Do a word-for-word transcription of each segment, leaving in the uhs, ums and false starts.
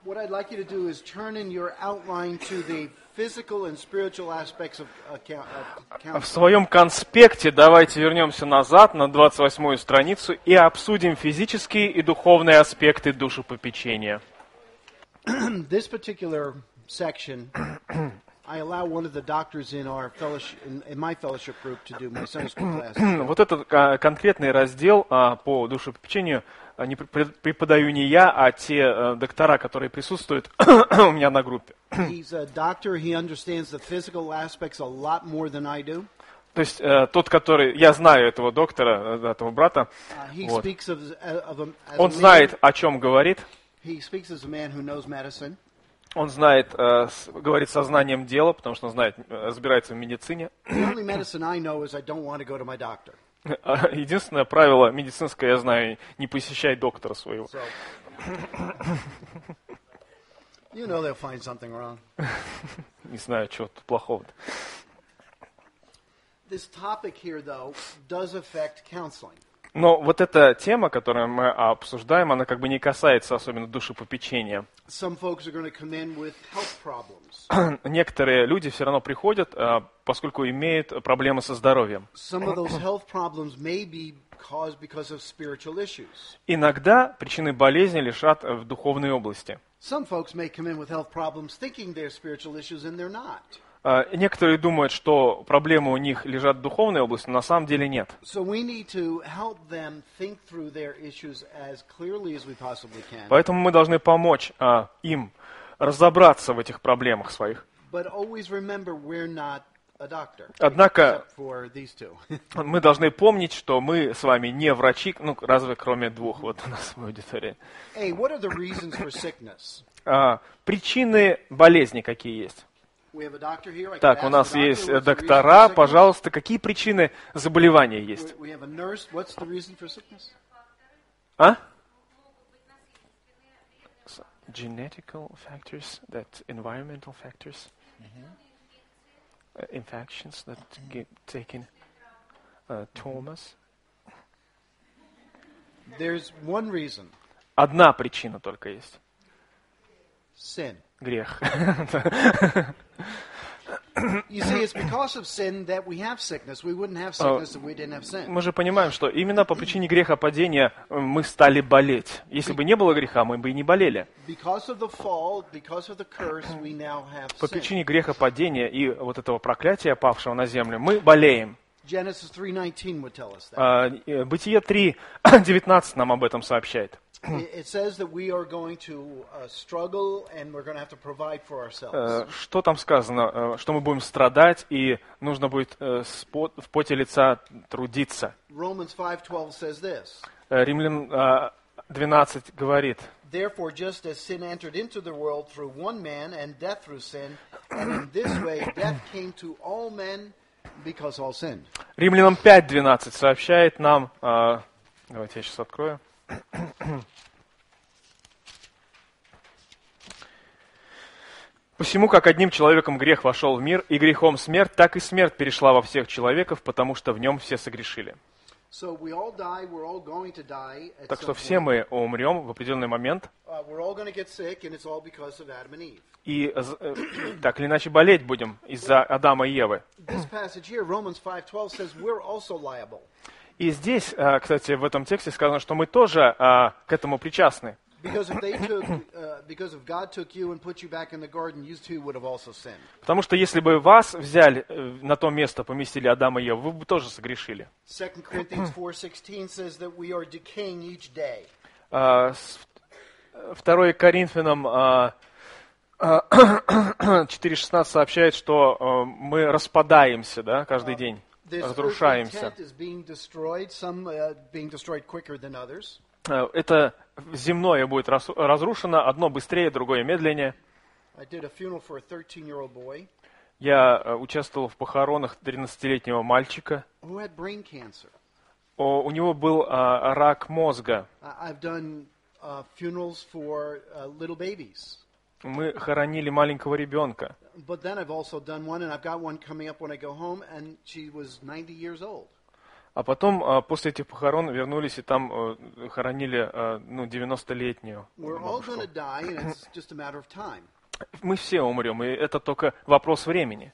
What I'd like you to do is turn in your outline to the physical and spiritual aspects of counseling. В своем конспекте давайте вернемся назад на двадцать восьмую страницу и обсудим физические и духовные аспекты душепопечения. This particular section, I allow one of the doctors in our fellowship, in, in my fellowship group, to do my Sunday school class. Вот этот а, конкретный раздел а, по душепопечению а, не преподаю не я, а те а, доктора, которые присутствуют у меня на группе. He's a doctor. He understands the physical aspects a lot more than I do. То есть э, тот, который... Я знаю этого доктора, э, этого брата. Uh, he Вот. speaks of, of a, as Он a знает, man, о чем говорит. he speaks as a man who knows medicine. Он знает, э, с, говорит сознанием дела, потому что он знает, э, разбирается в медицине. The only medicine I know is I don't want to go to my doctor. Единственное правило медицинское, я знаю, не посещай доктора своего. So, you know they'll find something wrong. Не знаю, чего тут плохого-то. This topic here, though, does affect counseling. Но вот эта тема, которую мы обсуждаем, она как бы не касается особенно душепопечения. Some folks are going to come in with health problems. Некоторые люди все равно приходят, э, поскольку имеют проблемы со здоровьем. Some of those health problems may be caused because of spiritual issues. Иногда причины болезни лежат в духовной области. Some folks may come in with health problems thinking they're spiritual issues, and they're not. Э, Некоторые думают, что проблемы у них лежат в духовной области, но на самом деле нет. So we need to help them think through their issues as clearly as we possibly can. Поэтому мы должны помочь э, им разобраться в этих проблемах своих. But always remember, we're not a doctor. Однако Except for these two. мы должны помнить, что мы с вами не врачи, ну, разве кроме двух вот у нас в аудитории. Hey, what are the reasons for sickness? А, причины болезни какие есть? We have a doctor here. I could Так, у ask нас the doctor, есть what's the reason доктора, for sickness? пожалуйста, какие причины заболевания есть? We we have a nurse. What's the reason for sickness? А? Genetical factors, that environmental factors, uh, infections that get taken, uh, traumas. There's one reason. Одна причина только есть. Sin. Грех. You see, it's because of sin that we have sickness. We wouldn't have sickness if we didn't have sin. Мы же понимаем, что именно по причине грехопадения мы стали болеть. Если бы не было греха, мы бы и не болели. Because of the fall, because of the curse, we now have По sin. причине грехопадения и вот этого проклятия, павшего на землю, мы болеем. Genesis three nineteen would tell us that. А, э, Бытие три девятнадцать нам об этом сообщает. It it says that we are going to uh, struggle and we're going to have to provide for ourselves. Э, Что там сказано? Э, Что мы будем страдать и нужно будет э, с пот- в поте лица трудиться. Romans five twelve says this. Э, Римлян э, двенадцать говорит: Therefore, just as sin entered into the world through one man and death through sin, and in this way death came to all men because all sinned. Римлянам пять двенадцать сообщает нам, э, давайте я сейчас открою. Посему, как одним человеком грех вошел в мир, и грехом смерть, так и смерть перешла во всех человеков, потому что в нем все согрешили. So we all die, we're all going to die at Так some что все point. мы умрем в определенный момент, Uh, we're all going to get sick, and it's all because of Adam and Eve. и э, так или иначе болеть будем из-за Адама и Евы. This passage here, Romans five twelve, says we're also liable. И здесь, э, кстати, в этом тексте сказано, что мы тоже э, к этому причастны. Because if they took, uh, because if God took you and put you back in the garden, you too would have also sinned. Потому что если бы вас взяли э, на то место, поместили Адама и Еву, вы бы тоже согрешили. Second Corinthians four sixteen says that we are decaying each day. А, с- второе Коринфянам а, а, четыре шестнадцать сообщает, что а, мы распадаемся, да, каждый день, This earthly разрушаемся. tent is being destroyed, some uh, being destroyed quicker than others. А, Это земное будет рас- разрушено, одно быстрее, другое медленнее. I did a funeral for a thirteen-year-old boy Я а, участвовал в похоронах тринадцатилетнего мальчика. who had brain cancer. О, у него был а, рак мозга. I- I've done uh, funerals for uh, little babies. Мы хоронили маленького ребенка. But then I've also done one, and I've got one coming up when I go home, and she was ninety years old. А потом а, после этих похорон вернулись и там а, хоронили а, ну, девяностолетнюю We're all бабушку. going to die, and it's just a matter of time. Мы все умрем, и это только вопрос времени.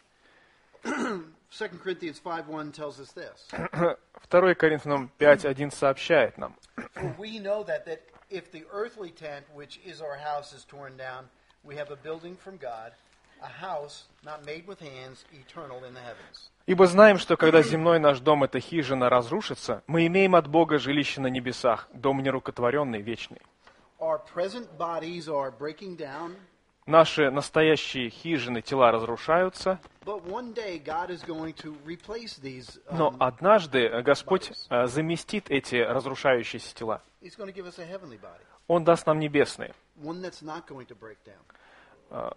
Second Corinthians five one tells us this. второе Коринфянам пять один сообщает нам. For we know that, that if the earthly tent, which is our house, is torn down, we have a building from God, a house not made with hands, eternal in the heavens. Ибо знаем, что когда земной наш дом, эта хижина, разрушится, мы имеем от Бога жилище на небесах, дом нерукотворенный, вечный. Our present bodies are breaking down, Наши настоящие хижины, тела разрушаются, but one day God is going to replace these. но Um, однажды Господь э, заместит эти разрушающиеся тела. he's going to give us a heavenly body, Он даст нам небесные, one that's not going to break down,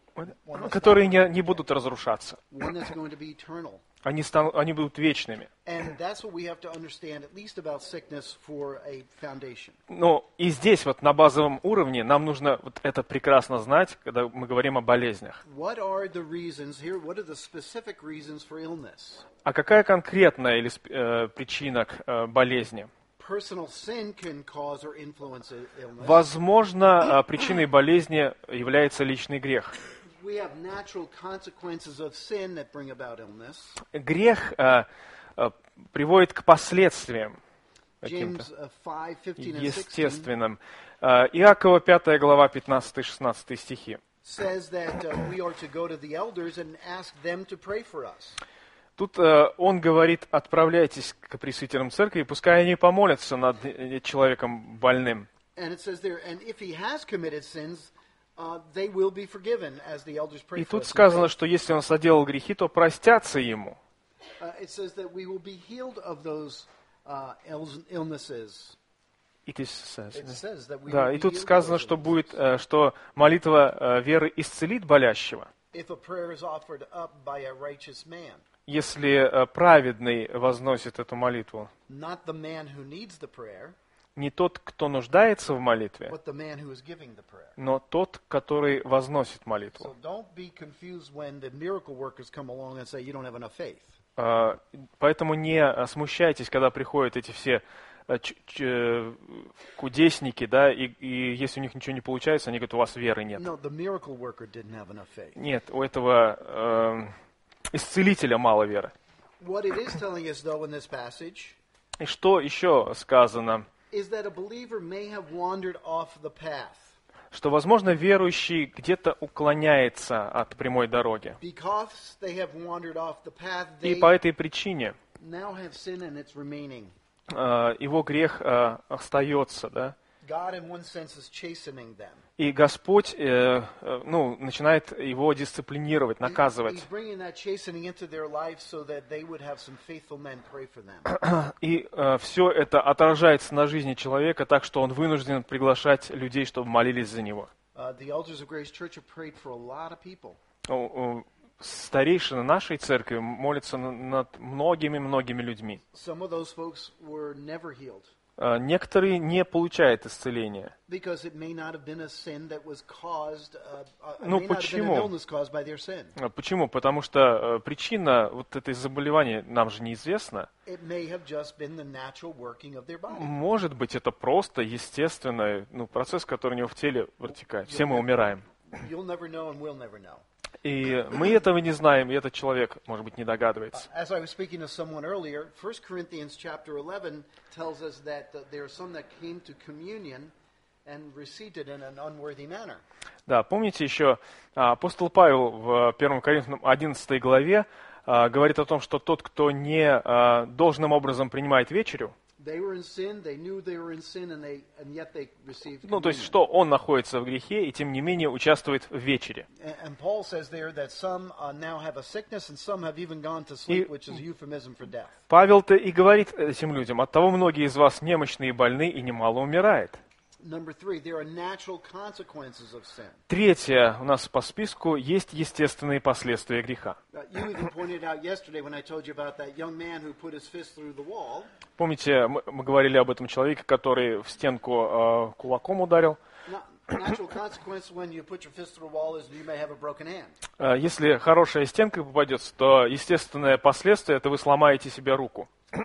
которые не, не будут разрушаться. one that's going to be eternal. Они, станут, они будут вечными. And that's what we have to understand, at least about sickness, for a foundation. Но и здесь, вот на базовом уровне, нам нужно вот это прекрасно знать, когда мы говорим о болезнях. What are the reasons here? What are the specific reasons for illness? А какая конкретная или, э, причина к э, болезни? Personal sin can cause or influence illness. Возможно, э, причиной болезни является личный грех. We have natural consequences of sin that bring about illness. Грех э, э, приводит к последствиям каким-то James uh, five fifteen and sixteen естественным. Э, Иакова пятая глава пятнадцатый-шестнадцатый стихи. says that uh, we are to go to the elders and ask them to pray for us. Тут э, он говорит: отправляйтесь к пресвитерам церкви, пускай они помолятся над э, человеком больным. And it says there, and if he has committed sins, uh, they will be forgiven as the elders pray И for тут us. сказано, что если он соделал грехи, то простятся ему. Uh, it says that we will be healed of those uh, ill- illnesses. It is says, It says that we да, will и be тут healed of сказано, those что illnesses. будет, э, что молитва э, веры исцелит болящего, If a prayer is offered up by a righteous man, если э, праведный возносит эту молитву. not the man who needs the prayer, Не тот, кто нуждается в молитве, but the man who is giving the prayer. но тот, который возносит молитву. So don't be confused when the miracle workers come along and say you don't have enough faith. Э, Поэтому не э, смущайтесь, когда приходят эти все э, ч- ч- э, кудесники, да, и, и если у них ничего не получается, они говорят: у вас веры нет. No, the miracle worker didn't have enough faith. Нет, у этого э, исцелителя мало веры. What it is telling us, though, in this passage И что еще сказано? is that a believer may have wandered off the path Что, возможно, верующий где-то уклоняется от прямой дороги. because they have wandered off the path. И They по этой причине now have sin and it's remaining. э, его грех э, остается, да? God, in one sense, is chastening them. И Господь э, э, ну, начинает его дисциплинировать, And наказывать. He's bringing that chastening into their life so that they would have some faithful men pray for them. И э, все это отражается на жизни человека так, что он вынужден приглашать людей, чтобы молились за него. Uh, the elders of Grace Church have prayed for a lot of people. О, о, Старейшины нашей церкви молятся на- над многими-многими людьми. Some of those folks were never healed Э, Некоторые не получают исцеления. because it may not have been a sin that was caused, uh, uh, it Ну, may not have been an почему? illness caused by their sin. А Почему? Потому что э, причина вот этой заболевания нам же неизвестна. It may have just been the natural working of their body. Может быть, это просто естественный ну, процесс, который у него в теле протекает. Все мы умираем. You'll never know and we'll never know. И мы этого не знаем, и этот человек, может быть, не догадывается. As I was speaking to someone earlier, First Corinthians chapter eleven tells us that uh, there are some that came to communion and received it in an unworthy manner. Да, помните еще, а, апостол Павел в первом Коринфянам одиннадцатой главе а, говорит о том, что тот, кто не а, должным образом принимает вечерю, They were in sin, they knew they were in sin, and, they, and yet they received ну, то есть, communion. что он находится в грехе, и тем не менее участвует в вечере. And, and Paul says there that some uh, now have a sickness and some have even gone to sleep, И- which is a euphemism for death. Павел-то и говорит этим людям: оттого многие из вас немощны и больны, и немало умирает. Number three, there are natural consequences of sin. Третье у нас по списку есть естественные последствия греха. Uh, you even pointed out yesterday when I told you about that young man who put his fist through the wall. Помните, мы, мы говорили об этом человеке, который в стенку э, кулаком ударил. Now, natural consequence when you put your fist through a wall is you may have a broken hand. Э, если хорошая стенка попадется, то естественное последствие — это вы сломаете себе руку.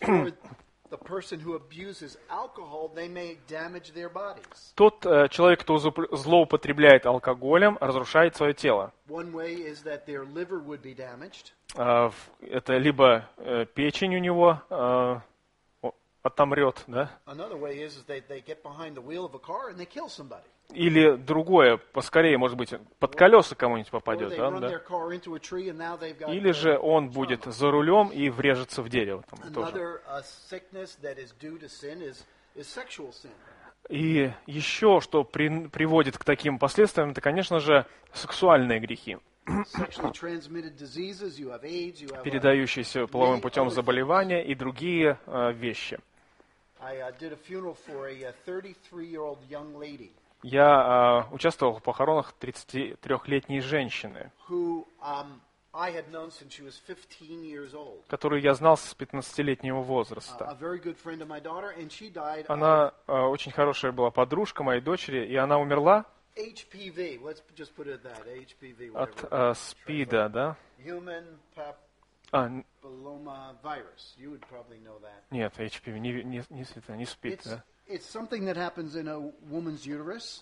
or the person who abuses alcohol, they may damage their bodies. Тот э, человек, кто зупл- злоупотребляет алкоголем, разрушает свое тело. One way is that their liver would be damaged. Э, в- это либо э, печень у него э, о- отомрет, да? Another way is, is that they get behind the wheel of a car and they kill somebody. Или другое, поскорее, может быть, под колеса кому-нибудь Or попадет, they да? run да? their car into a tree and now they've got Или же uh, он trauma. будет за рулем и врежется в дерево. Там, тоже. Another uh, sickness that is due to sin is, is sexual sin. И еще, что при- приводит к таким последствиям, это, конечно же, сексуальные грехи, Sexually transmitted diseases, you have AIDS, you have... uh, передающиеся половым путем заболевания и другие э, вещи. I uh, did a funeral for a thirty-three-year-old young lady Я э, участвовал в похоронах тридцатитрёхлетней женщины, who um, I had known since she was fifteen years old. которую я знал с пятнадцатилетнего Uh, возраста. a very good friend of my daughter, and she died of Она э, очень хорошая была подружка моей дочери, и она умерла H P V. Let's just put it at that. H P V. от whatever. э, СПИДа, да? Human А, н- papilloma virus. You would probably know that. нет, эйч пи ви, не, не, не, это не СПИД, It's, да? it's something that happens in a woman's uterus.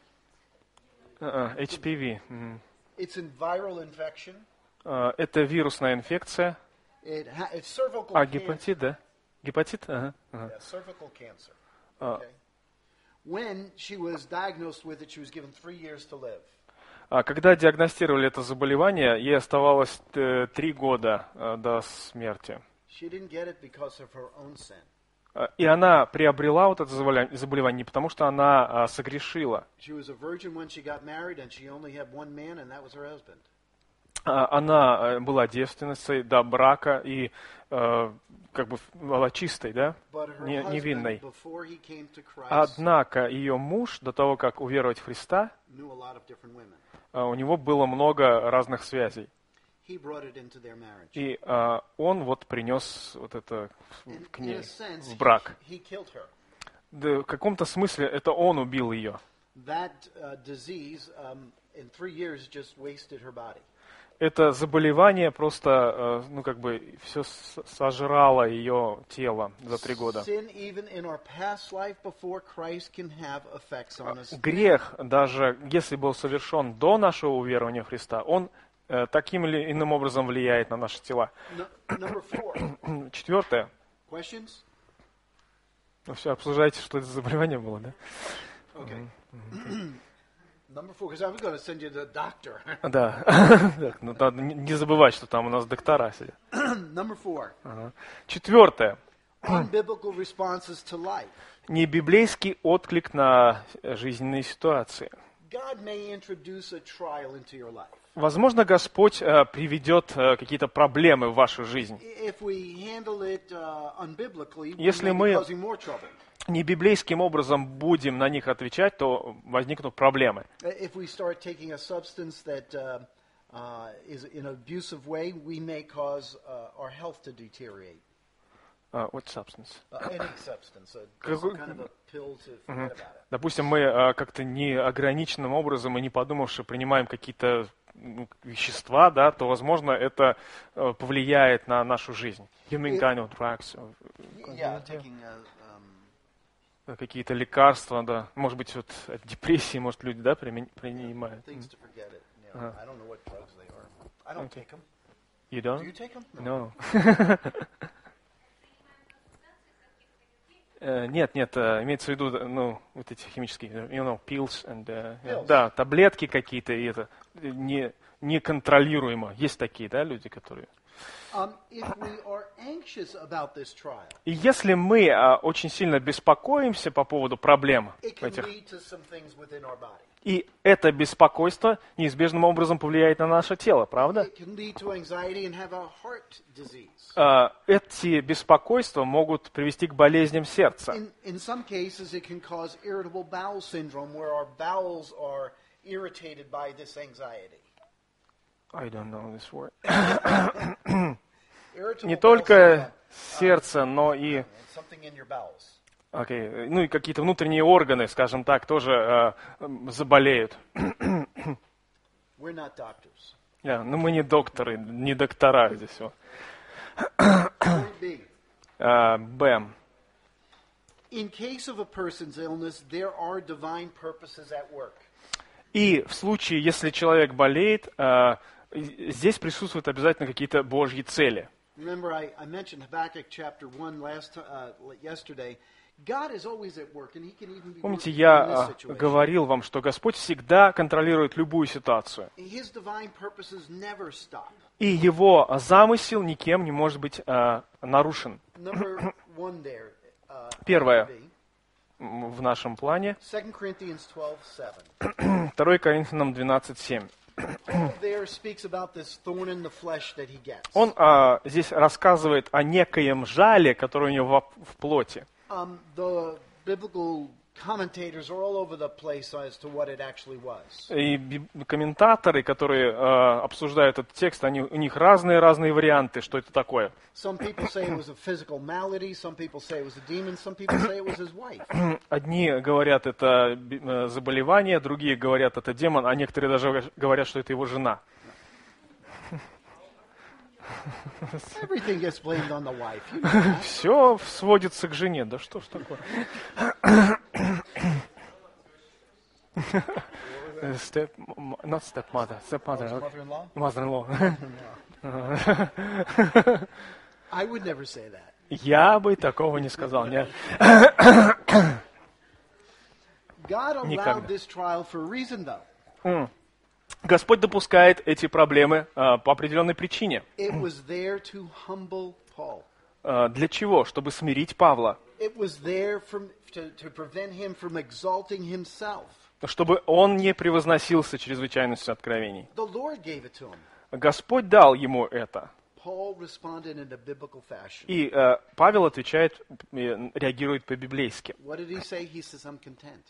А, а, эйч пи ви. м. It's a viral infection. А, Это вирусная инфекция. It ha- it's cervical А, cancer. гепатит, да? Гепатит? Ага, ага. Yeah, cervical cancer. А, Okay. When she was diagnosed with it, she was given three years to live. а когда диагностировали это заболевание, ей оставалось э, три года э, до смерти. She didn't get it because of her own sin. А, И она приобрела вот это заболевание, заболевание не потому, что она а, согрешила. She was a virgin when she got married, and she only had one man, and that was her husband. А, Она э, была девственницей до брака и э, как бы была чистой, да? But her Не- husband, невинной. before he came to Christ, Однако ее муж, до того, как уверовать в Христа, knew a lot of different women. а, у него было много разных связей. He brought it into their marriage. И а, он вот принес вот это In, к in ней, a sense, в брак. he, he killed her. Да, в каком-то смысле это он убил ее. That uh, disease, um, in three years, just wasted her body. Это заболевание просто, э, ну как бы, все сожрало ее тело за три года. Sin, even in our past life before Christ, can have effects on us. Грех, даже если был совершен до нашего уверования в Христа, он э, таким или иным образом влияет на наши тела. No, number four. Четвертое. Questions? Ну все, обсуждайте, что это за заболевание было, да? Okay. Number four, because I was going to send you to the doctor. Да. Так, ну, надо не не забывать, что там у нас доктора сидят. Number four. Ага. Четвертое. Unbiblical responses to life. Небиблейский отклик на жизненные ситуации. God may introduce a trial into your life. Возможно, Господь э, приведет э, какие-то проблемы в вашу жизнь. If we handle it uh, unbiblically, we Если may мы- be causing more trouble. Небиблейским образом будем на них отвечать, то возникнут проблемы. If we start taking a substance that uh, uh, is in an abusive way, we may cause uh, our health to deteriorate. А, what substance? Uh, any substance, uh, Какой- some kind of a pill to forget about it. Допустим, мы э, как-то неограниченным образом и не подумавши принимаем какие-то ну, вещества, да, то, возможно, это э, повлияет на нашу жизнь. You mean kind of drugs, э, Yeah, taking uh, um, какие-то лекарства, да. Может быть, вот от депрессии, может, люди, да, примен- принимают. things to forget it. You know, Uh-huh. I don't know what drugs they are. I don't take them. You Do don't? you take them? No. Э, Нет, нет, э, имеется в виду, ну, вот эти химические, you know, pills and, э, Pills. да, таблетки какие-то, и это э, не, неконтролируемо. Есть такие, да, люди, которые... Um, if we are anxious about this trial, И если мы а, очень сильно беспокоимся по поводу проблем it can этих, lead to some things within our body. и это беспокойство неизбежным образом повлияет на наше тело, правда? It can lead to anxiety and have a heart disease. А, эти беспокойства могут привести к болезням сердца. In, in some cases, it can cause irritable bowel syndrome, where our bowels are irritated by this anxiety. I don't know this word. Irritable Не bowel только syndrome, сердце, но и it's something in your bowels. окей, ну и какие-то внутренние органы, скажем так, тоже э, м, заболеют. We're not doctors. Да, но мы не докторы, не доктора здесь. Вот. Point B. Э, Б. In case of a person's illness, there are divine purposes at work. И в случае, если человек болеет, э, здесь присутствуют обязательно какие-то Божьи цели. Remember, I, I mentioned Habakkuk chapter one last uh, yesterday. God is always at work, and He can even be Помните, working in я this э, situation. говорил вам, что Господь всегда контролирует любую ситуацию. His divine purposes never stop. И Его замысел никем не может быть э, нарушен. Number one there. Uh, Первое. B. М, В нашем плане. Second Corinthians twelve seven. второе Коринфянам двенадцать семь. Paul there speaks about this thorn in the flesh that he gets. Он а, здесь рассказывает о некоем жале, который у него во- в плоти. Um, the biblical commentators are all over the place as to what it actually was. И би- комментаторы, которые а, обсуждают этот текст, они, у них разные-разные варианты, что это такое. Some people say it was a physical malady, some people say it was a demon, some people say it was his wife. Одни говорят, это би- э, заболевание, другие говорят, это демон, а некоторые даже говорят, что это его жена. Everything gets blamed on the wife. You know that. Все сводится к жене. Да что ж такое? Step, not stepmother, stepmother, Mother-in-law? mother-in-law. I would never say that. Я бы такого не сказал, нет. God allowed Никогда. this trial for a reason, though. Господь допускает эти проблемы а, по определенной причине. It was there to humble Paul. А, для чего? Чтобы смирить Павла. It was there from, to, to prevent him from exalting himself. Чтобы он не превозносился чрезвычайностью откровений. The Lord gave it to him. Господь дал ему это. Paul responded in a biblical fashion. И э, Павел отвечает, э, реагирует по-библейски. What did he say? He says, I'm content.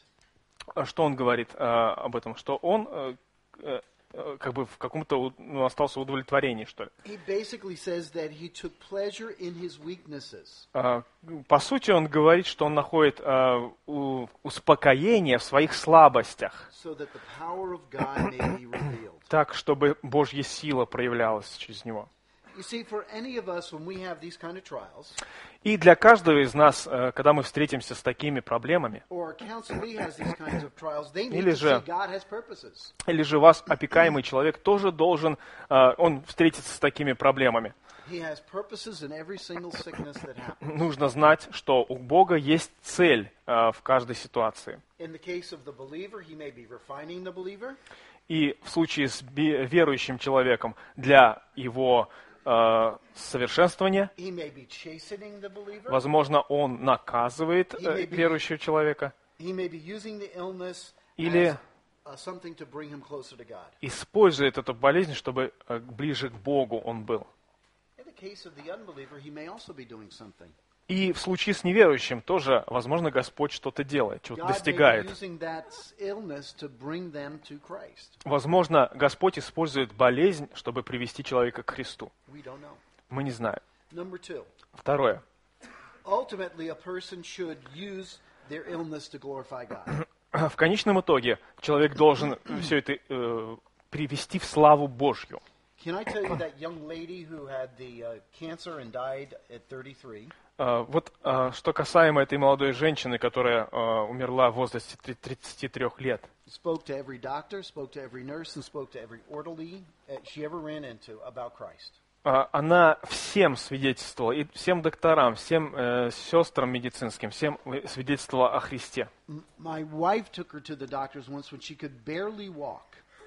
А Что он говорит э, об этом? Что он э, э, э, как бы в каком-то у- ну, остался в удовлетворении, что ли. He basically says that he took pleasure in his weaknesses. Э, по сути, он говорит, что он находит э, у- успокоение в своих слабостях, So that the power of God may be revealed. так, чтобы Божья сила проявлялась через него. You see, for any of us, when we have these kind of trials, И для каждого из нас, э, когда мы встретимся с такими проблемами, or a counselee has these kinds of trials, they need Или to же- see God has purposes. или же вас опекаемый человек тоже должен, э, он встретится с такими проблемами. He has purposes in every single sickness that happens. Нужно знать, что у Бога есть цель э, в каждой ситуации. In the case of the believer, he may be refining the believer. И в случае с бе- верующим человеком для его э, совершенствования, He may be chastening the believer. возможно, он наказывает э, верующего человека He may be using the illness или as uh, something to bring him closer to God. использует эту болезнь, чтобы э, ближе к Богу он был. In the case of the unbeliever, he may also be doing something. И в случае с неверующим тоже, возможно, Господь что-то делает, чего-то God may be достигает. using that illness to bring them to Christ. Возможно, Господь использует болезнь, чтобы привести человека к Христу. We don't know. Мы не знаем. Number two, Второе. ultimately, a person should use their illness to glorify God. В конечном итоге человек должен все это э, привести в славу Божью. Can I tell you that young lady who had the uh, cancer and died at thirty-three? Э, вот э, что касаемо этой молодой женщины, которая э, умерла в возрасте три- тридцати трёх лет. Spoke to every doctor, spoke to every nurse, and spoke to every orderly that she ever ran into about Christ. Э, Она всем свидетельствовала, и всем докторам, всем э, сестрам медицинским, всем свидетельствовала о Христе. M- My wife took her to the doctors once when she could barely walk.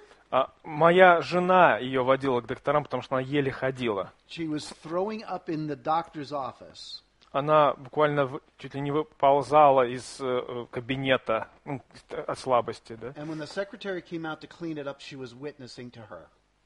А моя жена ее водила к докторам, потому что она еле ходила. She was throwing up in the doctor's office. Она буквально в- чуть ли не выползала из э, кабинета ну, от слабости, да. And when the secretary came out to clean it up, she was witnessing to her.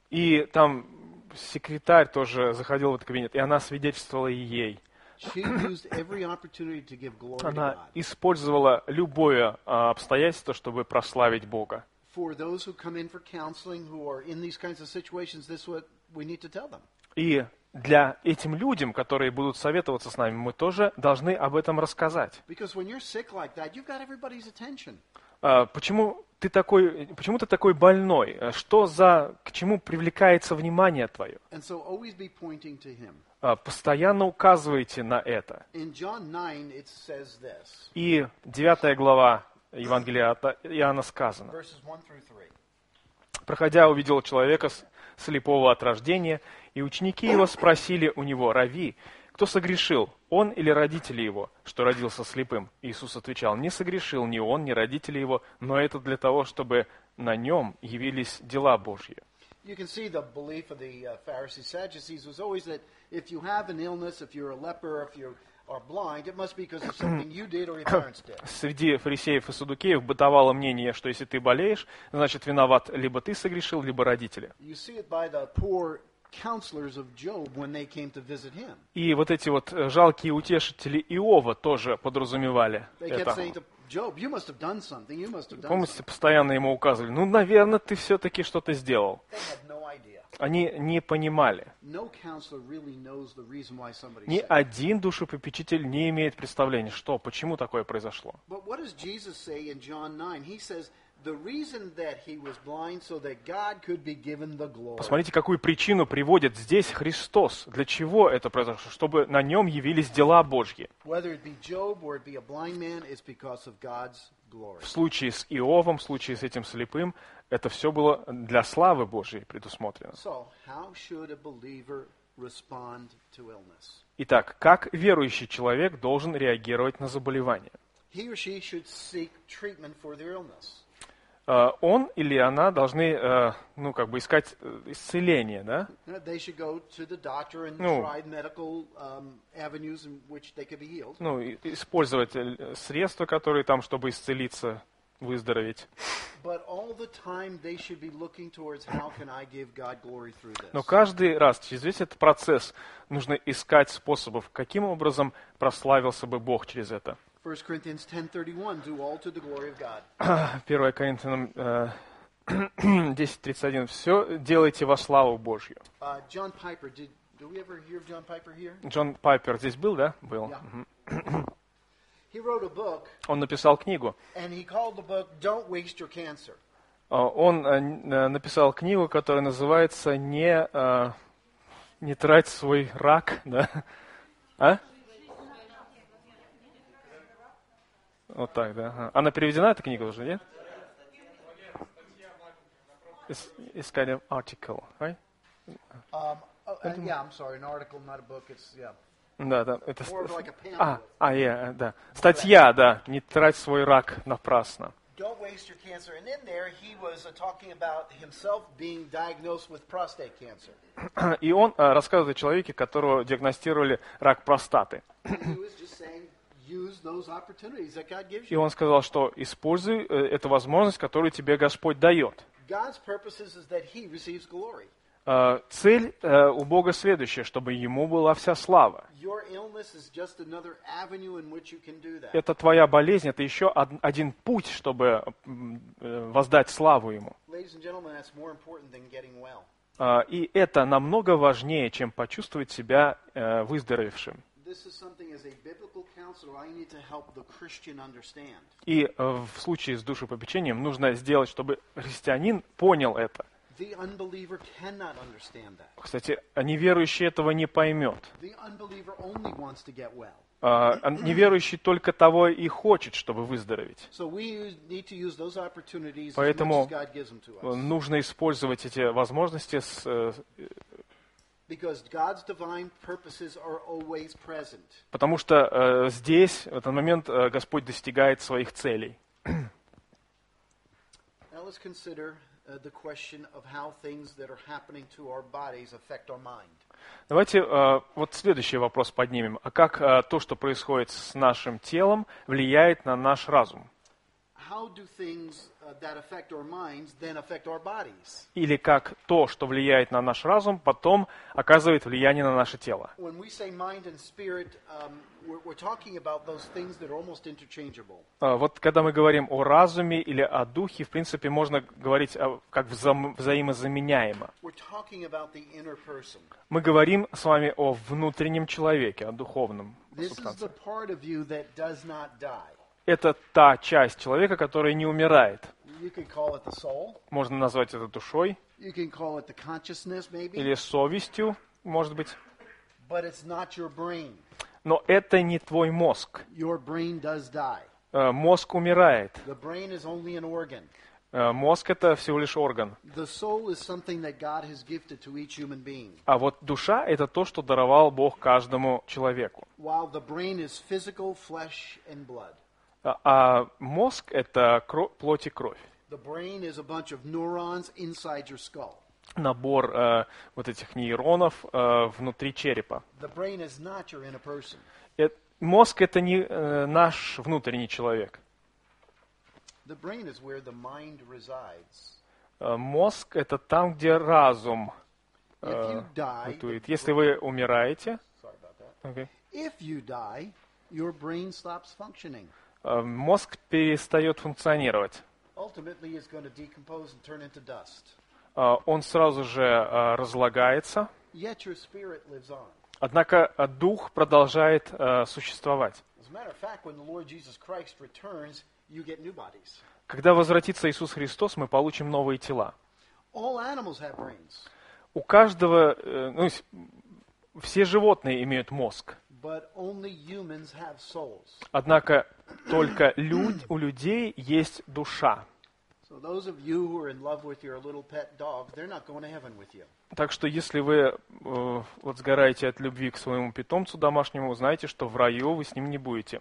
И там секретарь тоже заходил в этот кабинет, и она свидетельствовала и ей. She used every opportunity to give glory to Она God. использовала любое а, обстоятельство, чтобы прославить Бога. For those who come in for counseling who are in these kinds of situations, this is what we need to tell them. И для этим людям, которые будут советоваться с нами, мы тоже должны об этом рассказать. Because when you're sick like that, you've got everybody's attention. А, почему ты такой, почему ты такой больной? Что за, к чему привлекается внимание твое? And so always be pointing to him. А, постоянно указывайте на это. In John nine, it says this, И девятая глава Евангелия от Иоанна сказано. verses one through three. Проходя, увидел человека с- слепого от рождения, и ученики его спросили у него: «Рави, кто согрешил, он или родители его, что родился слепым?» Иисус отвечал: «Не согрешил ни он, ни родители его, но это для того, чтобы на нем явились дела Божьи». You can see the belief of the uh, Pharisees, Sadducees was always that if you have an illness, if you're a leper, if you are blind, it must be because of something you did or your parents did. Среди фарисеев и саддукеев бытовало мнение, что если ты болеешь, значит виноват либо ты согрешил, либо родители. You see it by the poor counselors of Job when they came to visit him. И вот эти вот э, жалкие утешители Иова тоже подразумевали They kept это. saying to Job, you must have done something, you must have done Помните, something. постоянно ему указывали: ну, наверное, ты все-таки что-то сделал. They had no idea. Они не понимали. No counselor really knows the reason why somebody's Ни sick. один душепопечитель не имеет представления, что, почему такое произошло. But what does Jesus say in John nine? He says, the reason that he was blind so that God could be given the glory. Посмотрите, какую причину приводит здесь Христос. Для чего это произошло? Чтобы на нем явились дела Божьи. Whether it be Job or it be a blind man, it's because of God's glory. В случае с Иовом, в случае с этим слепым, это все было для славы Божьей предусмотрено. So, how should a believer respond to illness? Итак, как верующий человек должен реагировать на заболевание? He or she should seek treatment for their illness. Э, Он или она должны, э, ну, как бы искать э, исцеление, да? Uh, They should go to the doctor and No. try medical um, avenues in which they could be healed. Ну, и- использовать э, средства, которые там, чтобы исцелиться, выздороветь. But all the time they should be looking towards how can I give God glory through this. Но каждый раз через весь этот процесс нужно искать способов, каким образом прославился бы Бог через это. First Corinthians ten thirty-one, do all to the glory of God. первое Коринфянам э, десять тридцать один. Все делайте во славу Божью. Uh, John Piper, did, do we ever hear of John Piper here? Джон Пайпер здесь был, да? Был. Yeah. Мгм. He wrote a book, Он написал книгу. and he called the book Don't Waste Your Cancer. Э, Он э, н- э, написал книгу, которая называется «Не, э, не трать свой рак». Да? А? Вот так, да. Ага. Она переведена, эта книга уже, нет? It's, it's kind of article, right? Um, oh, uh, yeah, I'm sorry, an article, not a book. It's, yeah. Да, да. Это... с- More of like a pamphlet. А, а, я, да. Статья, да. Не трать свой рак напрасно. Don't waste your cancer. And in there, he was uh, talking about himself being diagnosed with prostate cancer. И он э, рассказывает о человеке, которого диагностировали рак простаты. And he was just saying, use those opportunities that God gives И you. он сказал, что используй э, эту возможность, которую тебе Господь дает. God's purposes is that he receives glory. Э, Цель э, у Бога следующая, чтобы Ему была вся слава. Your illness is just another avenue in which you can do that. Это твоя болезнь, это еще од- один путь, чтобы м, э, воздать славу Ему. Ladies and gentlemen, that's more important than getting well. Э, И это намного важнее, чем почувствовать себя э, выздоровевшим. This is something as a biblical counselor I need to help the Christian understand. И э, в случае с душепопечением нужно сделать, чтобы христианин понял это. The unbeliever cannot understand that. Кстати, неверующий этого не поймет. The unbeliever only wants to get well. А, Неверующий только того и хочет, чтобы выздороветь. So we use, need to use those opportunities as much Поэтому as God gives them to us. нужно использовать эти возможности, с, э, Because God's divine purposes are always present. потому что э, здесь, в этот момент, э, Господь достигает своих целей. Now let's consider uh, the question of how things that are happening to our bodies affect our mind. Давайте э, вот следующий вопрос поднимем. А как э, то, что происходит с нашим телом, влияет на наш разум? How do things uh, that affect our minds then affect our bodies? Или как то, что влияет на наш разум, потом оказывает влияние на наше тело? When we say mind and spirit, um, we're, we're talking about those things that are almost interchangeable. А, Вот когда мы говорим о разуме или о духе, в принципе, можно говорить о- как взаим- взаимозаменяемо. We're talking about the inner person. Мы говорим с вами о внутреннем человеке, о духовном This is субстанции. the part of you that does not die. это та часть человека, которая не умирает. You could call it the soul. Можно назвать это душой You can call it the consciousness, maybe. или совестью, может быть. But it's not your brain. Но это не твой мозг. Your brain does die. Э, Мозг умирает. The brain is only an organ. Э, Мозг — это всего лишь орган. The soul is something that God has gifted to each human being. А вот душа — это то, что даровал Бог каждому человеку. While the brain is physical, flesh and blood. А, а мозг — это кро- плоть и кровь. The brain is a bunch of neurons inside your skull. Набор э, вот этих нейронов э, внутри черепа. The brain is not your inner person. Э, Мозг — это не э, наш внутренний человек. The brain is where the mind resides. Э, Мозг — это там, где разум If э, you die, бытует. Если вы умираете, sorry about that. окей, If you die, your brain stops functioning. э, мозг перестает функционировать. Ultimately, it's going to decompose and turn into dust. Э, Он сразу же э, разлагается, Yet your spirit lives on. однако э, дух продолжает э, существовать. As a matter of fact, when the Lord Jesus Christ returns, you get new bodies. Когда возвратится Иисус Христос, мы получим новые тела. All animals have brains, У каждого, э, ну, с- все животные имеют мозг, but only humans have souls. однако только люд- у людей есть душа. So those of you who are in love with your little pet dog, they're not going to heaven with you. Так что если вы э, вот сгораете от любви к своему питомцу домашнему, знаете, что в раю вы с ним не будете.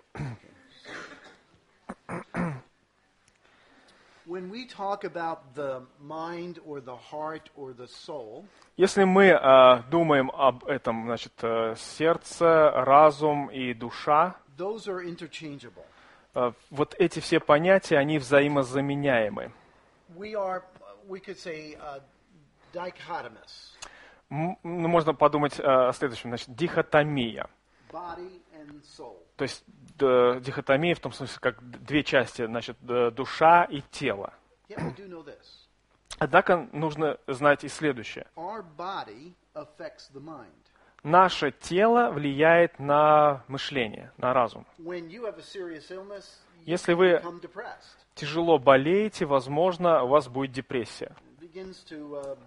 When we talk about the mind or the heart or the soul, Если мы э, думаем об этом, значит, э, сердце, разум и душа, those are interchangeable. э, вот эти все понятия, они взаимозаменяемы. We are, we could say, uh, dichotomous. М, ну, можно подумать э, о следующем, значит, дихотомия. Body and soul. То есть д- дихотомия в том смысле, как д- две части, значит, д- душа и тело. Yet we do know this. Однако нужно знать и следующее. Our body affects the mind. Наше тело влияет на мышление, на разум. When you have a serious illness, you Если вы become depressed. тяжело болеете, возможно, у вас будет депрессия. It begins to uh,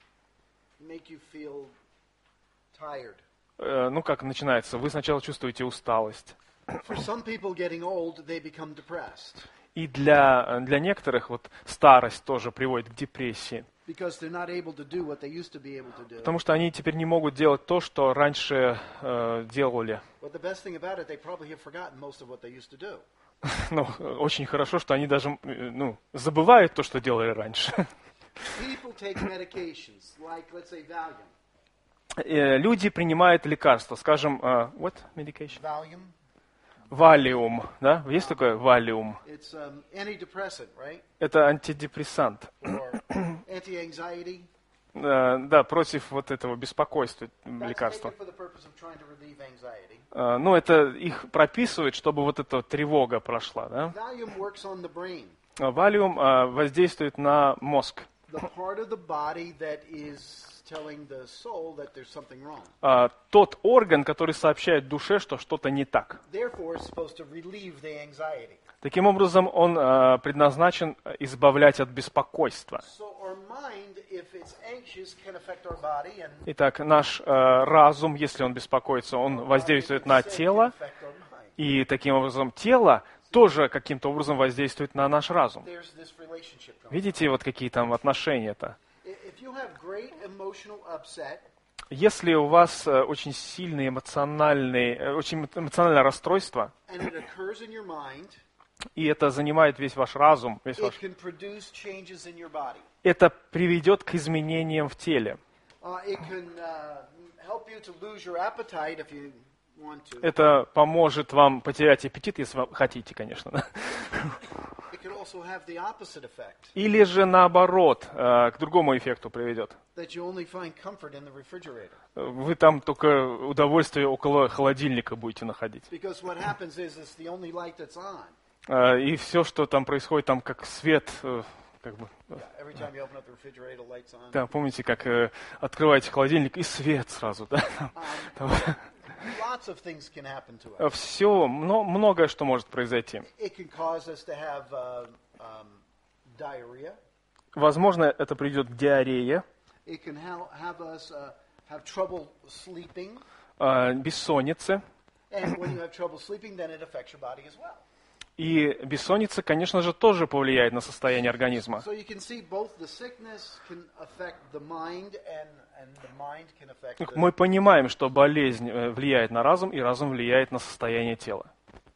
make you feel tired. Э, Ну, как начинается? Вы сначала чувствуете усталость. For some people getting old, they become depressed И для, для некоторых вот старость тоже приводит к депрессии. because they're not able to do what they used to be able to do. Потому что они теперь не могут делать то, что раньше э, делали. But the best thing about it, they probably have forgotten most of what they used to do. Ну, очень хорошо, что они даже э, ну, забывают то, что делали раньше. People take medications like, let's say, Valium. Э, Люди принимают лекарства, скажем, э, what medication? Valium, Валиум, да? Есть такое валиум? it's um, antidepressant, right? Это антидепрессант. Or anti-anxiety. Э, Да, против вот этого беспокойства That's лекарства. taken for the purpose of trying to relieve anxiety. Э, Ну, это их прописывают, чтобы вот эта тревога прошла, да? Valium works on the brain, А Валиум э, воздействует на мозг. the part of the body that is telling the soul that there's something wrong. А, Тот орган, который сообщает душе, что что-то не так. Therefore, it's supposed to relieve the anxiety. Таким образом, он э, предназначен избавлять от беспокойства. So our mind, if it's anxious, can affect our body, and Итак, наш э, разум, если он беспокоится, он воздействует на sick can тело, affect our mind. и таким образом тело тоже каким-то образом воздействует на наш разум. There's this relationship going. Видите, вот какие там отношения-то? I- If you have great emotional upset, Если у вас э, очень сильное эмоциональное, э, очень эмоциональное расстройство, and it occurs in your mind, и это занимает весь ваш разум, весь it ваш, can produce changes in your body. это приведет к изменениям в теле. Uh, it can uh, help you to lose your appetite if you want to. Это поможет вам потерять аппетит, если вы хотите, конечно. да. It can also have the opposite effect, Или же наоборот, э, к другому эффекту приведет. that you only find comfort in the refrigerator. Вы там только удовольствие около холодильника будете находить. Because what happens is it's the only light that's on. Э, И все, что там происходит, там как свет, э, как бы, э, Every time you open up the refrigerator, light's on. да, помните, как э, открываете холодильник и свет сразу, да? Um, Там- Lots of things can happen to us. Все, многое что может произойти. It can cause us to have uh, um, diarrhea. Возможно, это приведет к диарее, It can ha- have us uh, have trouble sleeping. э, бессоннице. And when you have trouble sleeping, then it affects your body as well. И бессонница, конечно же, тоже повлияет на состояние организма. So you can see both the sickness can affect the mind and, and the mind can affect the... Мы понимаем, что болезнь э, влияет на разум, и разум влияет на состояние тела.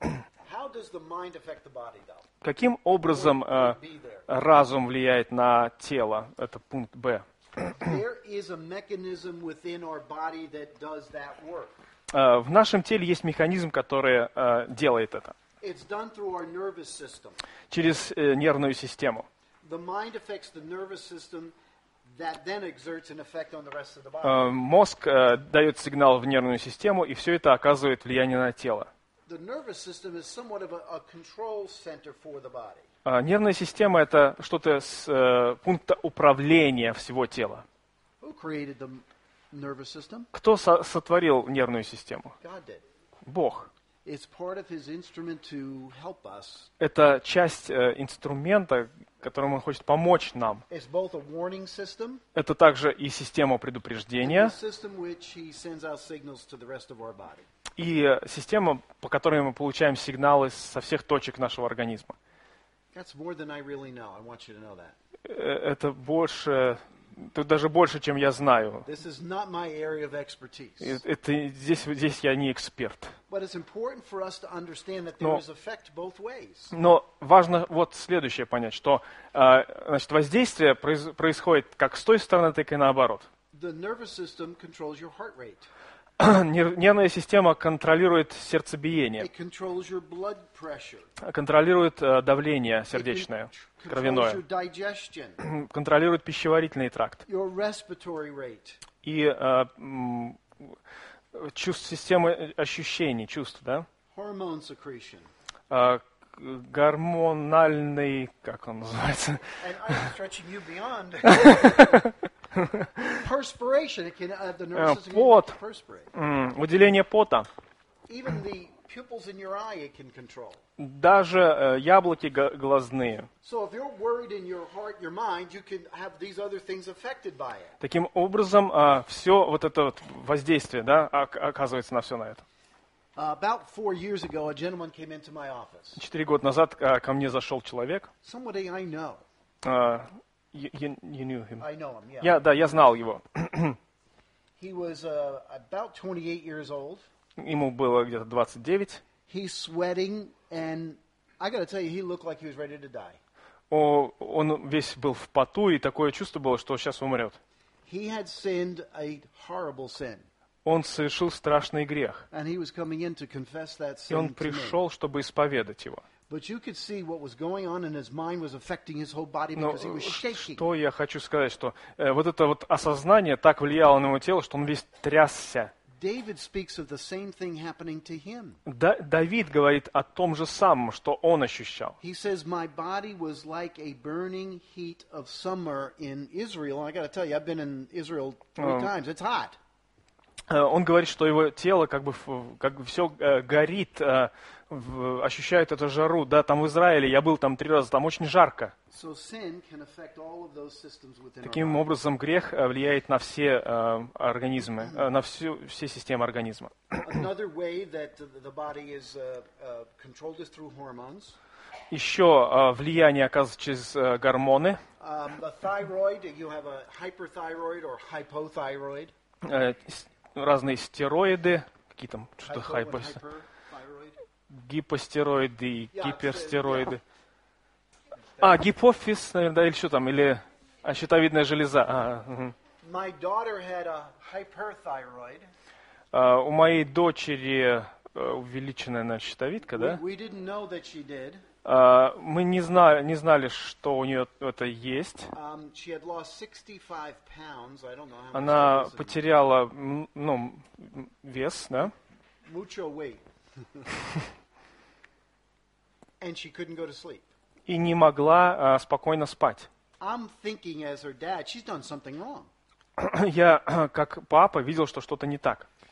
How does the mind affect the body, though? Каким образом э, разум влияет на тело? Это пункт Б. There is a mechanism within our body that does that work. Э, в нашем теле есть механизм, который э, делает это. It's done through our nervous system. Через э, нервную систему. The mind affects the nervous system that then exerts an effect on the rest of the body. Э, мозг э, дает сигнал в нервную систему, и все это оказывает влияние на тело. The nervous system is somewhat of a, a control center for the body. Э, нервная система – это что-то с э, пункта управления всего тела. Who created the nervous system? Кто со- сотворил нервную систему? God did. Бог. It's part of His instrument to help us. Это часть э, инструмента, которым он хочет помочь нам. It's both a warning system Это также и система and предупреждения, the system which He sends out signals to the rest of our body. и э, система, по которой мы получаем сигналы со всех точек нашего организма. That's more than I really know. I want you to know that. Э, Это больше, это даже больше, чем я знаю. This is not my area of expertise. Э, Это, здесь, здесь я не эксперт. But it's important for us to understand that there Но- is effect both ways. Но важно вот следующее понять, что э, значит, воздействие произ- происходит как с той стороны, так и наоборот. The nervous system controls your heart rate. Нер- Нервная система контролирует сердцебиение, It controls your blood pressure. контролирует э, давление It сердечное, con- controls кровяное, your digestion, контролирует пищеварительный тракт your respiratory rate. и э, м, чувств, системы ощущений, чувств, да? Hormone secretion. Э, к- гормональный, как он называется? And I'm stretching you beyond. Perspiration. It can, uh, the nervous system can Пот. make you perspirate. М, Выделение пота. Even the pupils in your eye it can control. Даже э, яблоки га- глазные. So if you're worried in your heart, your mind, you can have these other things affected by it. Таким образом, все вот это вот воздействие, да, ок- оказывается на все на это. Uh, about four years ago, a gentleman came into my office. Четыре года назад э, ко мне зашел человек. Somebody I know. э, you, you- you knew him. I know him, yeah. Я, да, я знал его. He was uh, about twenty-eight years old. Ему было где-то двадцать девять. He's sweating, and I got to tell you, he looked like he was ready to die. О, Он весь был в поту, и такое чувство было, что сейчас умрет. He had sinned a horrible sin, Он совершил страшный грех. and he was coming in to confess that И он sin to me. пришел, чтобы исповедать его. But you could see what was going on in his mind was affecting his whole body Но because he was shaking. что я хочу сказать, что э, вот это вот осознание так влияло на его тело, что он весь трясся. David speaks of the same thing happening to him. Да- Давид говорит о том же самом, что он ощущал. He says, my body was like a burning heat of summer in Israel. And I got to tell you, I've been in Israel three Oh. times. It's hot. Э, Он говорит, что его тело как бы, в- как бы все горит, э, в- ощущает эту жару. Да, там в Израиле, я был там три раза, там очень жарко. So sin can affect all of those systems within our Таким body. образом, грех э, влияет на все э, организмы, э, на всю, все системы организма. Another way that the the body is uh, uh, controlled is through hormones. Еще э, влияние оказывается через э, гормоны. Um, the thyroid, you have a hyperthyroid or hypothyroid. Э, с- разные стероиды, какие там, что-то Hypo and хайпо, hyperthyroid. гипостероиды и Yeah, гиперстероиды. А, гипофиз, наверное, да, или что там, или а, щитовидная железа. А, мгм. My daughter had a hyperthyroid. А, у моей дочери э, увеличенная, наверное, щитовидка, We, да? we didn't know that she did. А, мы не знали, не знали, что у нее это есть. Um, she had lost sixty-five pounds. I don't know how much Она that is in- потеряла, м, ну, м, вес, да? mucho weight. And she couldn't go to sleep. И не могла а, спокойно спать. I'm thinking as her dad, she's done something wrong. Я, как папа, видел, что что-то не так.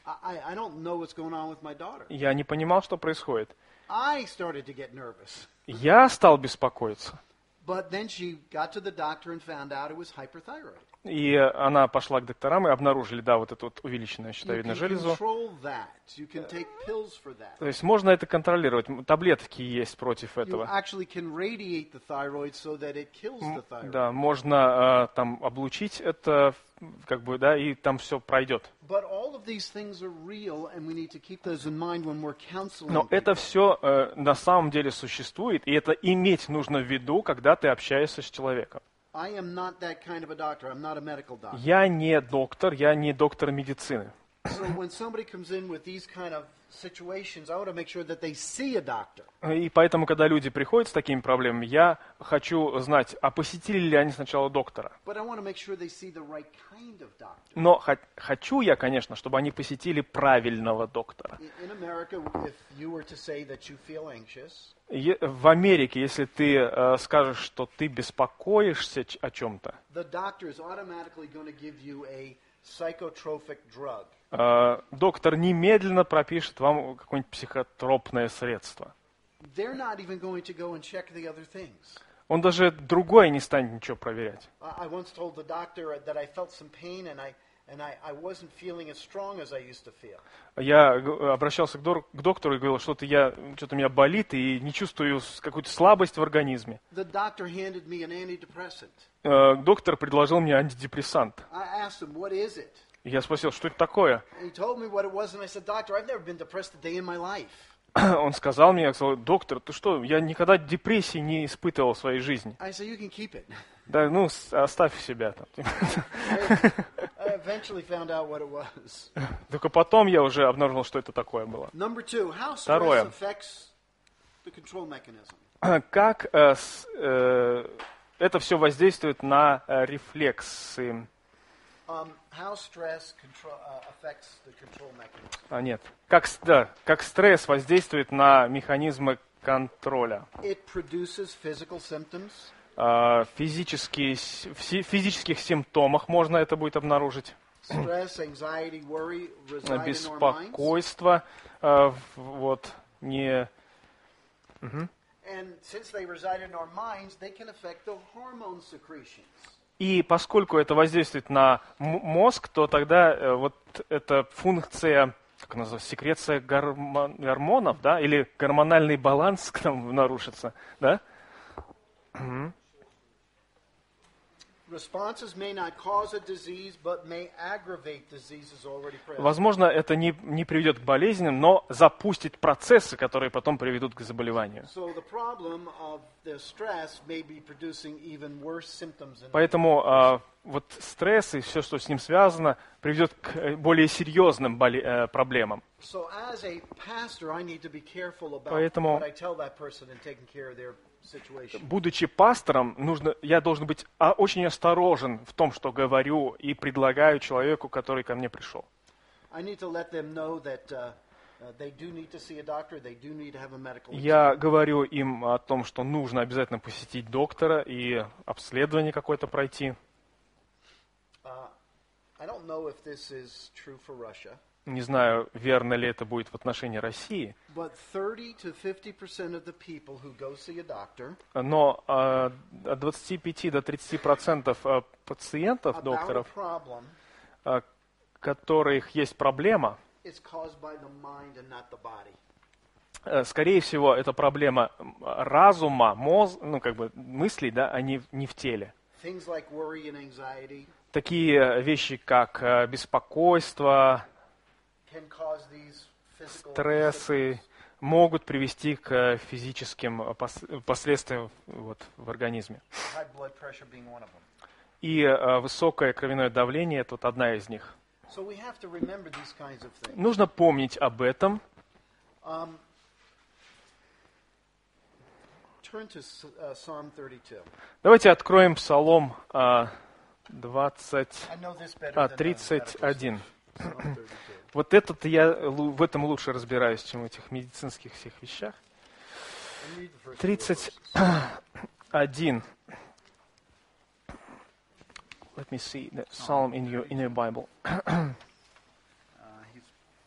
I, I don't know what's going on with my daughter. Я не понимал, что происходит. I started to get nervous. Я стал беспокоиться. But then she got to the doctor and found out it was hyperthyroid. И она пошла к докторам и обнаружили, да, вот эту вот увеличенную You щитовидную can железу. control that. You can take pills for that. То есть можно это контролировать. Таблетки есть против You этого. actually can radiate the thyroid so that it kills the thyroid. Да, можно э, там облучить это, как бы, да, и там все пройдет. But all of these things are real, and we need to keep those in mind when we're counseling Но это people. все э, на самом деле существует, и это иметь нужно в виду, когда ты общаешься с человеком. I am not that kind of a doctor. I'm not a medical doctor. Я не доктор, я не доктор медицины. So when somebody comes in with these kind of situations, I want to make sure that they see a doctor. И поэтому, когда люди приходят с такими проблемами, я хочу знать, а посетили ли они сначала доктора. But I want to make sure they see the right kind of doctor. Но хо- хочу я, конечно, чтобы они посетили правильного доктора. In in America, if you were to say that you feel anxious, Е- В Америке, если ты э, скажешь, что ты беспокоишься ч- о чем-то, the doctor is automatically going to give you a psychotropic drug. э, доктор немедленно пропишет вам какое-нибудь психотропное средство. They're not even going to go and check the other things. Он даже другое не станет ничего проверять. I I once told the doctor that I felt some pain and I and I, I wasn't feeling as strong as I used to feel. Я г- обращался к, дор- к доктору и говорил, что-то я, что-то у меня болит и не чувствую с- какую-то слабость в организме. The doctor handed me an antidepressant. Э, доктор предложил мне антидепрессант. I asked him, "What is it?" И я спросил, что это такое? And he told me what it was, and I said, "Doctor, I've never been depressed a day in my life." Он сказал мне, я сказал, доктор, ты что, я никогда депрессии не испытывал в своей жизни. I said, "You can keep it." Да, ну, с- оставь себя там. I, I eventually found out what it was. Только потом я уже обнаружил, что это такое было. Number two, how stress Второе. affects the control mechanism. Как э, с- э, это все воздействует на э, рефлексы? Um, how stress control, uh, affects the control mechanism. А, нет. Как, с- да, как стресс воздействует на механизмы контроля? It produces physical symptoms. А, физические, с- в си- физических симптомах можно это будет обнаружить. Stress, anxiety, worry reside in our minds. Беспокойство, э, в- вот, не... And since they reside in our minds, they can affect the hormone secretions. И поскольку это воздействует на м- мозг, то тогда э, вот эта функция, как она называется, секреция гормо- гормонов, да, или гормональный баланс к нам нарушится, да? Responses may not cause a disease, but may aggravate diseases already present. Возможно, это не, не приведет к болезням, но запустит процессы, которые потом приведут к заболеванию. So the problem of the stress may be producing even worse symptoms. In Поэтому а, вот стресс и все, что с ним связано, приведет к э, более серьезным боле- э, проблемам. So as a pastor, I need to be careful about Поэтому- what I tell that person and taking care of their situation. Будучи пастором, нужно, я должен быть а, очень осторожен в том, что говорю и предлагаю человеку, который ко мне пришел. I need to let them know that uh, uh, they do need to see a doctor, they do need to have a medical exam. Я говорю им о том, что нужно обязательно посетить доктора и обследование какое-то пройти. Uh, I don't know if this is true for Russia, Не знаю, верно ли это будет в отношении России, but thirty to fifty percent of the people who go see a doctor но а, от двадцати пяти до тридцати процентов а, пациентов, about a докторов, problem а, которых есть проблема, is caused by the mind and not the body. э, скорее всего, это проблема м, разума, мозг, ну как бы мыслей, да, а не, в- не в теле. Things like worry and anxiety Такие вещи, как э, беспокойство, can cause these physical стрессы symptoms. могут привести к э, физическим э, пос- последствиям вот, в организме. High blood pressure being one of them. И э, высокое кровяное давление – это вот одна из них. So we have to remember these kinds of things. Нужно помнить об этом. Um, turn to S- uh, Psalm thirty-two. Давайте откроем Псалом э, двадцать, I know this better а, than the тридцать medical один. stuff. Psalm thirty-two. Вот этот я лу- в этом лучше разбираюсь, чем в этих медицинских всех вещах. And read the first two тридцать verses. один. Let me see the psalm in your in your Bible. Uh, he's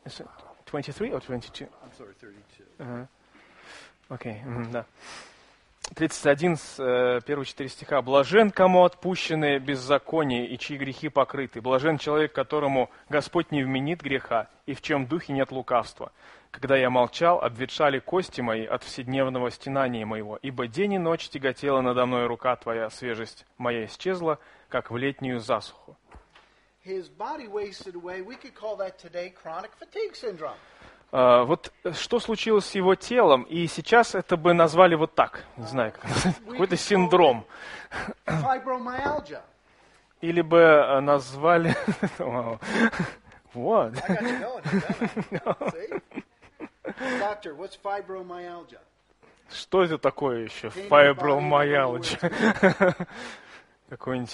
Is it twenty-three or twenty-two? I'm sorry, thirty-two. Ага. Окей, мгм, да. тридцать один, с, э, первые четыре стиха. «Блажен, кому отпущены беззакония и чьи грехи покрыты. Блажен человек, которому Господь не вменит греха, и в чем духе нет лукавства. Когда я молчал, обветшали кости мои от вседневного стенания моего, ибо день и ночь тяготела надо мной рука твоя, свежесть моя исчезла, как в летнюю засуху». His body wasted away. We could call that today chronic fatigue syndrome. А, вот что случилось с его телом, и сейчас это бы назвали вот так, не знаю, как назвать, какой-то синдром. Fibromyalgia. Или бы э, назвали... Вот. I got you going. You done it. See? Doctor, what's fibromyalgia? Что это такое еще? Pain in the Фибромиалджия. Какой-нибудь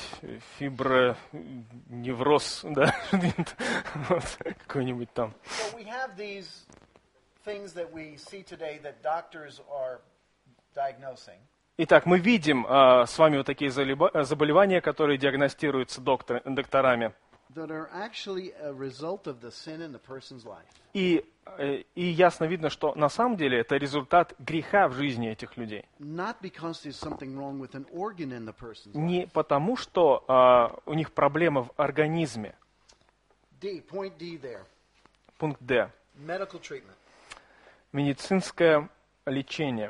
фиброневроз, да? Вот, какой-нибудь там. So we have these things that we see today that doctors are diagnosing. Итак, мы видим а, с вами вот такие залиба- заболевания, которые диагностируются доктор- докторами. That are actually a result of the sin in the person's life. И, э, и ясно видно, что на самом деле это результат греха в жизни этих людей. Not because there's something wrong with an organ in the person's life. Не потому, что а, у них проблема в организме. D, point D there. Пункт Д. Medical treatment. Медицинское лечение.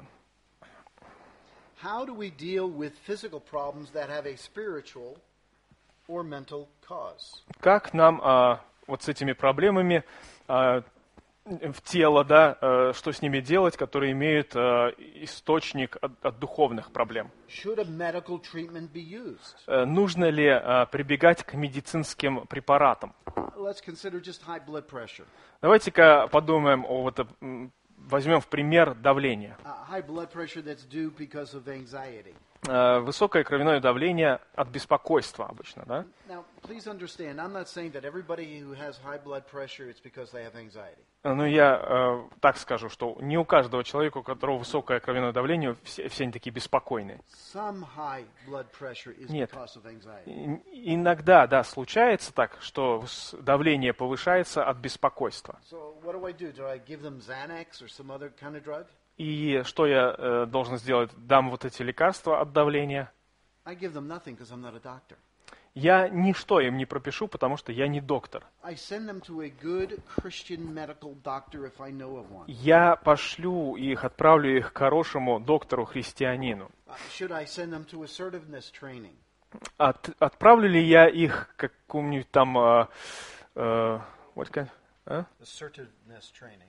How do we deal with physical problems that have a spiritual or mental cause? Как нам а, вот с этими проблемами а, в тело, да, а, что с ними делать, которые имеют а, источник от, от духовных проблем? Should a medical treatment be used? А, нужно ли а, прибегать к медицинским препаратам? Let's consider just high blood pressure. Давайте-ка подумаем о вот, м, возьмем в пример давление. Uh, high blood pressure that's due because of anxiety. А, высокое кровяное давление от беспокойства обычно, да? Now, please understand, I'm not saying that everybody who has high blood pressure, it's because they have anxiety. Ну, я э, так скажу, что не у каждого человека, у которого высокое кровяное давление, все, все они такие беспокойные. Some high blood pressure is Нет. because of anxiety. И- Иногда, да, случается так, что с- давление повышается от беспокойства. So what do I do? Do I give them Xanax or some other kind of drug? И что я э, должен сделать? Дам вот эти лекарства от давления. I give them nothing because I'm not a doctor. Я ничто им не пропишу, потому что я не доктор. I send them to a good Christian medical doctor if I know of one. Я пошлю их, отправлю их к хорошему доктору-христианину. Uh, should I send them to assertiveness training? От- отправлю ли я их к какому-нибудь там... э, э, what kind- а? Assertiveness training.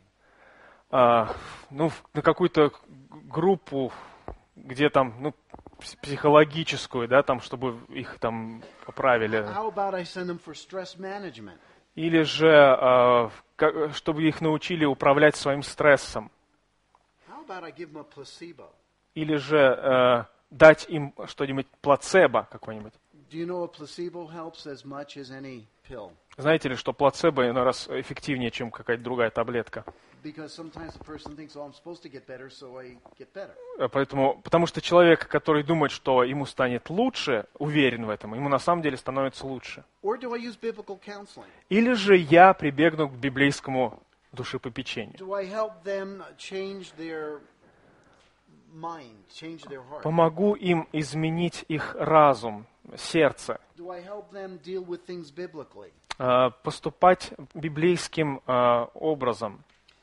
А, ну, в- на какую-то группу, где там, ну, пс- психологическую, да, там, чтобы их там поправили. How about I send them for stress management? Или же, а, ка- чтобы их научили управлять своим стрессом. How about I give them a placebo? Или же э, дать им что-нибудь, плацебо какой-нибудь. Do you know a placebo helps as much as any pill? Знаете ли, что плацебо иной раз эффективнее, чем какая-то другая таблетка? Because sometimes the person thinks, oh, I'm supposed to get better, so I get better. Э, Поэтому, потому что человек, который думает, что ему станет лучше, уверен в этом, ему на самом деле становится лучше. Or do I use biblical counseling? Или же я прибегну к библейскому душепопечению. Do I help them change their mind, change their heart? Помогу им изменить их разум, сердце, Do I help them deal with things biblically? э, поступать библейским э, образом.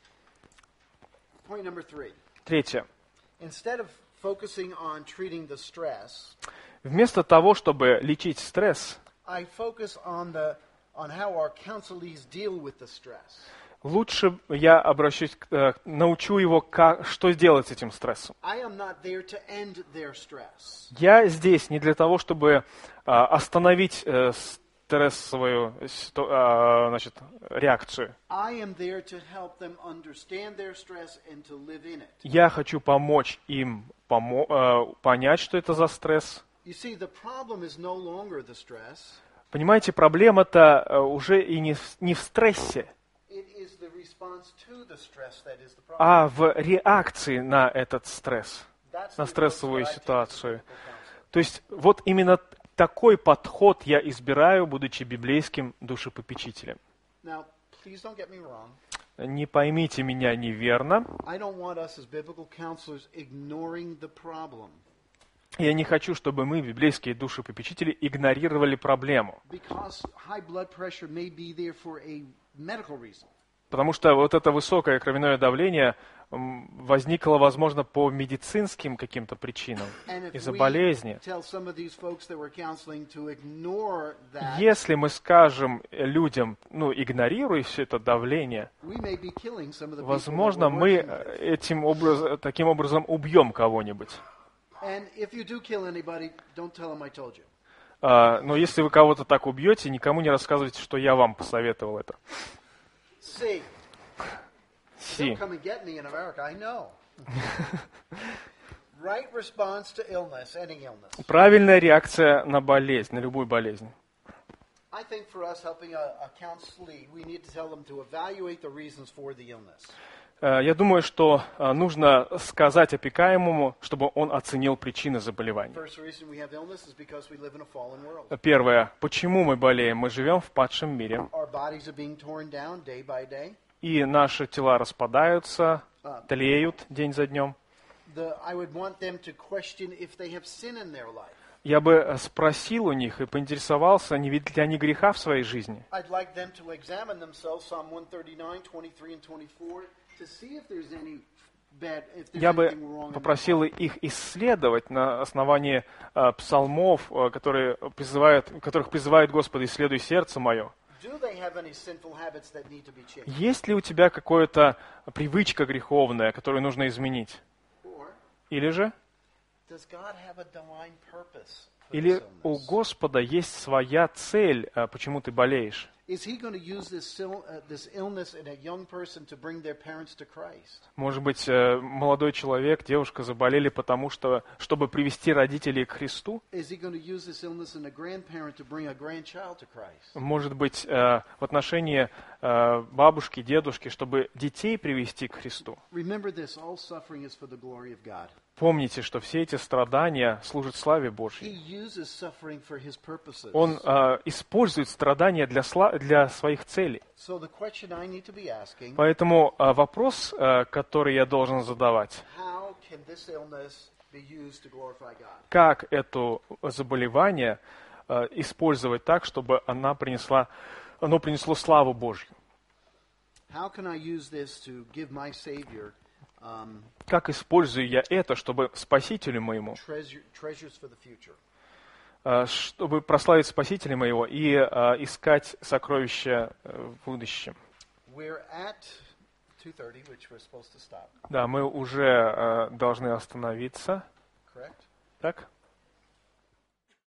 Point number three. Третье. Instead of focusing on treating the stress, Вместо того, чтобы лечить стресс, I focus on the on how our counselees deal with the stress. лучше я обращусь, к- э, научу его, как, что делать с этим стрессом. I am not there to end their stress. Я здесь не для того, чтобы а, остановить э, стрессовую ситу- а, значит, реакцию. I am there to help them understand their stress and to live in it. Я хочу помочь им помо- э, понять, что это за стресс. You see, the problem is no longer the stress. Понимаете, проблема-то э, уже и не в, не в стрессе, It is the response to the stress that is the problem. а в реакции на этот стресс, That's на the approach стрессовую that I take as a ситуацию. biblical counselor. То есть вот именно такой подход я избираю, будучи библейским душепопечителем. Now, please don't get me wrong. Не поймите меня неверно. I don't want us as biblical counselors ignoring the problem. Я не хочу, чтобы мы, библейские душепопечители, игнорировали проблему. Because high blood pressure may be there for a medical reason. Потому что вот это высокое кровяное давление м, возникло, возможно, по медицинским каким-то причинам, And if из-за we болезни. tell some of these folks that we're counseling to ignore that, Если мы скажем людям, ну, игнорируй все это давление, we may be killing some of the people that возможно, we're мы working with. этим образ, таким образом убьем кого-нибудь. And if you do kill anybody, don't tell them I told you. А, но если вы кого-то так убьете, никому не рассказывайте, что я вам посоветовал это. C. Си. They'll come and get me in America, I know. Right response to illness, any illness. Правильная реакция на болезнь, на любую болезнь. I think for us helping a, a counselee, we need to tell them to evaluate the reasons for the illness. Э, Я думаю, что э, нужно сказать опекаемому, чтобы он оценил причины заболевания. First reason we have illness is because we live in a fallen world. Первое. Почему мы болеем? Мы живем в падшем мире, Our bodies are being torn down day by day. и наши тела распадаются, тлеют день за днем. The, I would want them to question if they have sin in their life. Я бы спросил у них и поинтересовался, не видят ли они греха в своей жизни. I'd like them to examine themselves, Psalm one thirty-nine, twenty-three and twenty-four, to see if there's any bad, if there's Я бы anything wrong in their попросил life. их исследовать на основании э, псалмов, э, которые призывают, в которых призывает Господа: «Исследуй сердце мое». Do they have any sinful habits that need to be changed? Есть ли у тебя какая-то привычка греховная, которую нужно изменить? Or Или же, does God have a divine purpose for или this у illness? Господа есть своя цель, э, почему ты болеешь? Is he going to use this, sil- uh, this illness in a young person to bring their parents to Christ? Может быть, э, молодой человек, девушка заболели потому, что, чтобы привести родителей к Христу? Is he going to use this illness in a grandparent to bring a grandchild to Christ? Может быть, э, в отношении э, бабушки, дедушки, чтобы детей привести к Христу? Remember this, all suffering is for the glory of God. Помните, что все эти страдания служат славе He Божьей. uses suffering for his purposes. Он э, использует страдания для, сла- для своих целей. So the question I need to be asking, Поэтому э, вопрос, э, который я должен задавать: how can this illness be used to glorify God? как это заболевание э, использовать так, чтобы она принесла, оно принесло славу Божью? How can I use this to give my Savior um, Как использую я это, чтобы Спасителю моему, treasure, treasures for the future? э, чтобы прославить Спасителя моего и э, искать сокровища э, в будущем? We're at two thirty, which we're supposed to stop, Да, мы уже э, должны остановиться. correct? Так?